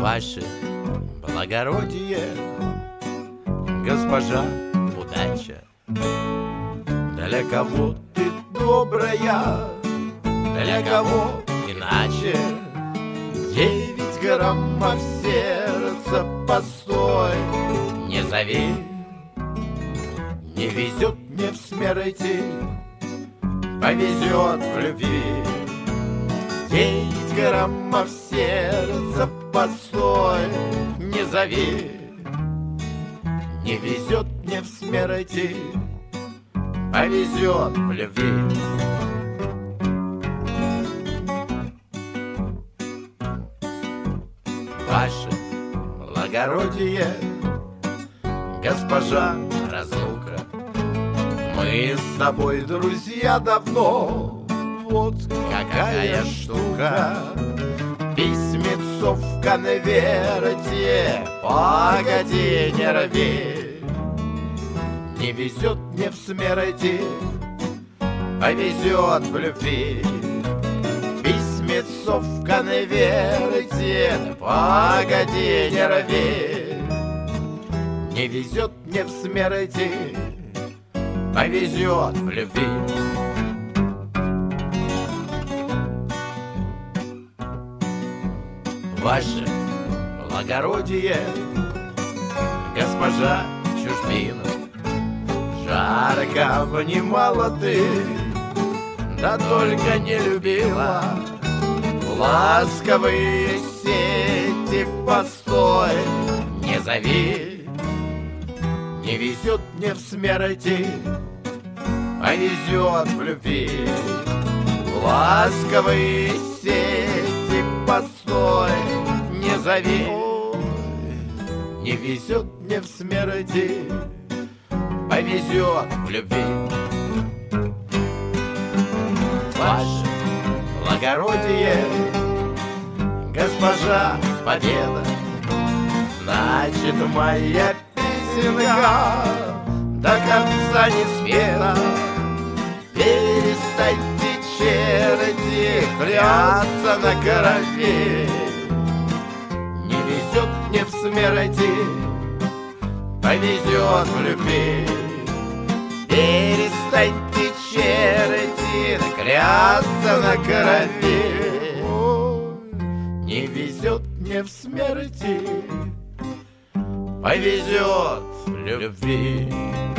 Ваше благородие, госпожа удача, для кого ты добрая, для кого иначе. 9 граммов сердца, постой, не зови. Не везет мне в смерти, повезет в любви. 9 граммов сердца, постой, не зови. Не везет мне в смерти, повезет в любви. Ваше благородие, госпожа разлука, мы с тобой друзья давно. Вот какая штука, письмецо в конверте, погоди, не рви. Не везет мне в смерти, повезет в любви. Письмецо в конверте, погоди, не рви. Не везет мне в смерти, повезет в любви. Ваше благородие, госпожа чужбина, жарко обнимала ты, да только не любила. Ласковые сети, постой, не зови. Не везет мне в смерти, повезет в любви. Ласковые сети, постой, не зови. Не везет мне в смерти, повезет в любви. Ваше благородие, госпожа победа, значит, моя песенка до конца не спета. Перестаньте, черти, клясться на крови. Не везет мне в смерти, повезет в любви. Перестаньте, черти, клясться на крови. Не везет мне в смерти, повезет в любви.